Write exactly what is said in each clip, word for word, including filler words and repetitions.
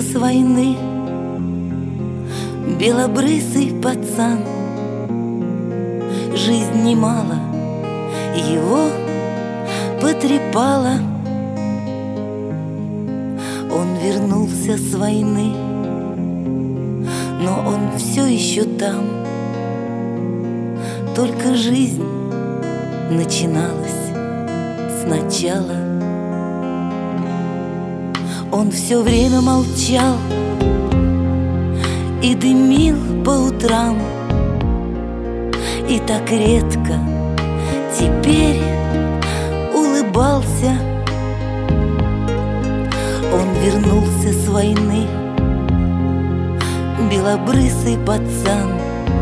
с войны белобрысый пацан. Жизнь немало его потрепала. Он вернулся с войны, но он все еще там. Только жизнь начиналась сначала. Он все время молчал и дымил по утрам, и так редко теперь улыбался. Он вернулся с войны, белобрысый пацан,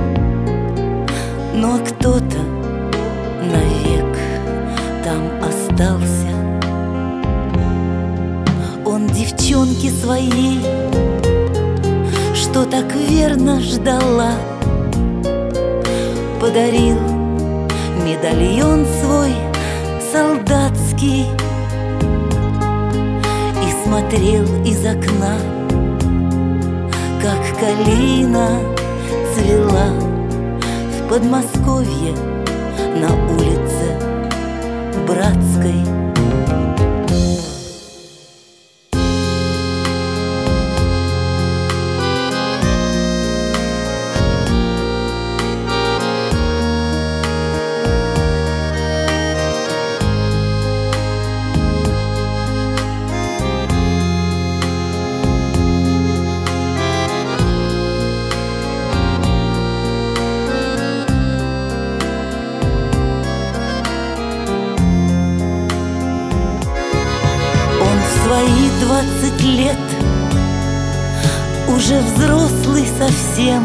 но кто-то навек там остался. Он девчонки своей, что так верно ждала, подарил медальон свой солдатский и смотрел из окна, как калина цвела в Подмосковье на улице Братской. Свои двадцать лет, уже взрослый совсем,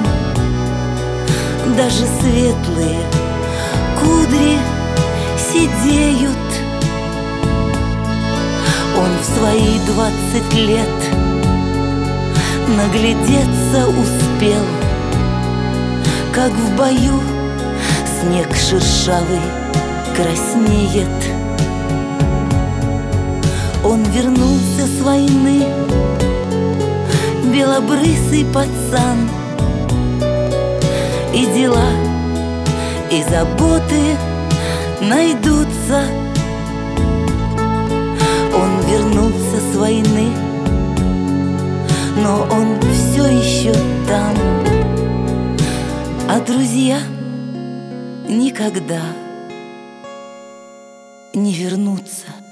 даже светлые кудри сидеют. Он в свои двадцать лет наглядеться успел, как в бою снег шершавый краснеет. Он вернулся с войны, белобрысый пацан, и дела, и заботы найдутся. Он вернулся с войны, но он все еще там, а друзья никогда не вернутся.